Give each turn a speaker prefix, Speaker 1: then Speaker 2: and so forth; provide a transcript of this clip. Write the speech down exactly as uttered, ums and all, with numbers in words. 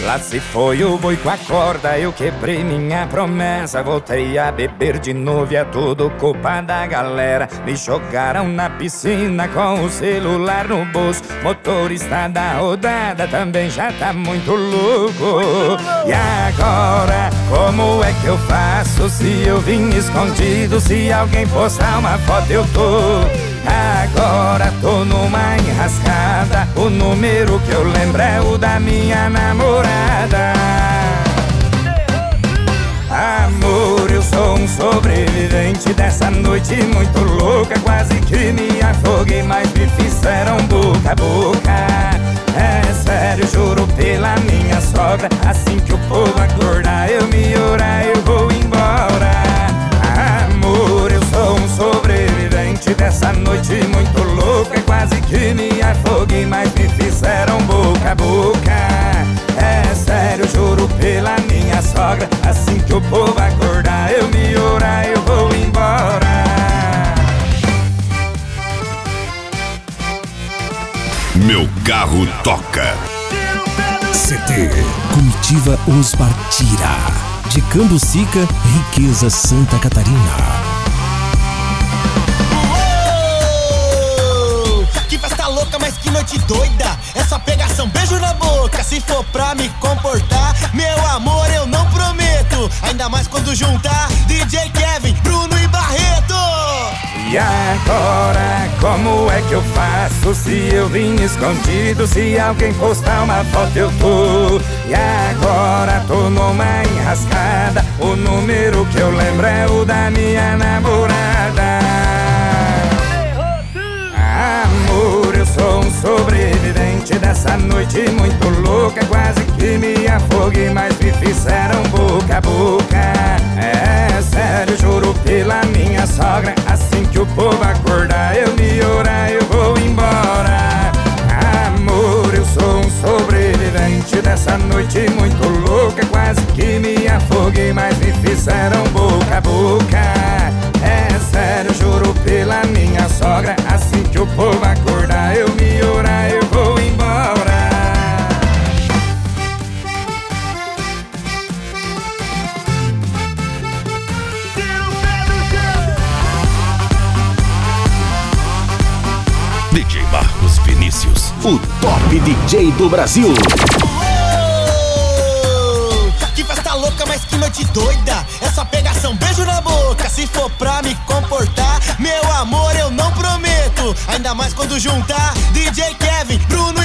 Speaker 1: Lá se foi o boi com a corda, eu quebrei minha promessa. Voltei a beber de novo e é tudo culpa da galera. Me jogaram na piscina com o celular no bolso. Motorista da rodada também já tá muito louco. E agora, como é que eu faço se eu vim escondido? Se alguém postar uma foto eu tô. Agora tô numa enrascada. O número que eu lembro é o da minha namorada. Amor, eu sou um sobrevivente dessa noite muito louca. Quase que me afoguei, mas me fizeram boca a boca. É sério, juro pela minha sogra. Assim que o povo acordar, eu me orar, eu vou embora. Amor, eu sou um sobrevivente dessa noite muito louca. Quase que me afoguei, mas me fizeram boca a boca. É sério, juro pela minha sogra. Assim que o povo acordar, eu me orar, eu vou embora.
Speaker 2: Meu carro toca.
Speaker 3: C T Comitiva Os Partira. De Cambucica, Riqueza, Santa Catarina.
Speaker 4: Uou! Que festa louca, mas que noite doida. É só pegação, beijo na boca. Se for pra me comportar, meu amor, eu não prometo. Ainda mais quando juntar D J Kevin, Bruno e Barreto.
Speaker 1: E agora, como é que eu faço se eu vim escondido? Se alguém postar uma foto eu tô. E agora tô numa enrascada. O número que eu lembro é o da minha namorada. Amor, eu sou um sobrevivente dessa noite muito louca. Quase que me afoguei, mas me fizeram boca a boca. É sério, juro pela minha sogra. Assim que o povo acordar, eu me orar, eu vou embora. Amor, eu sou um sobrevivente dessa noite muito louca. Quase que me afoguei, mas me fizeram boca a boca. É sério, juro pela minha sogra. Assim que o povo acordar, eu me orar, eu vou embora.
Speaker 3: D J Marcos Vinícius, o top D J do Brasil.
Speaker 4: Uou! Que festa louca, mas que noite doida. É só pegação, beijo na boca. Se for pra me comportar, meu amor, eu não prometo. Ainda mais quando juntar D J Kevin, Bruno